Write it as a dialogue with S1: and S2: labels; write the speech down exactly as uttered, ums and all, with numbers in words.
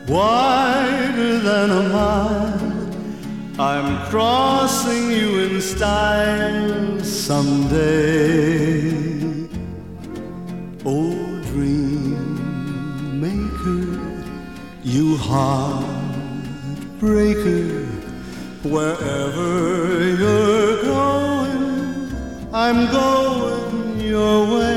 S1: wider than a mile. I'm crossing you in style someday. Oh, dream maker, you heartbreaker, wherever you're going, I'm going your way.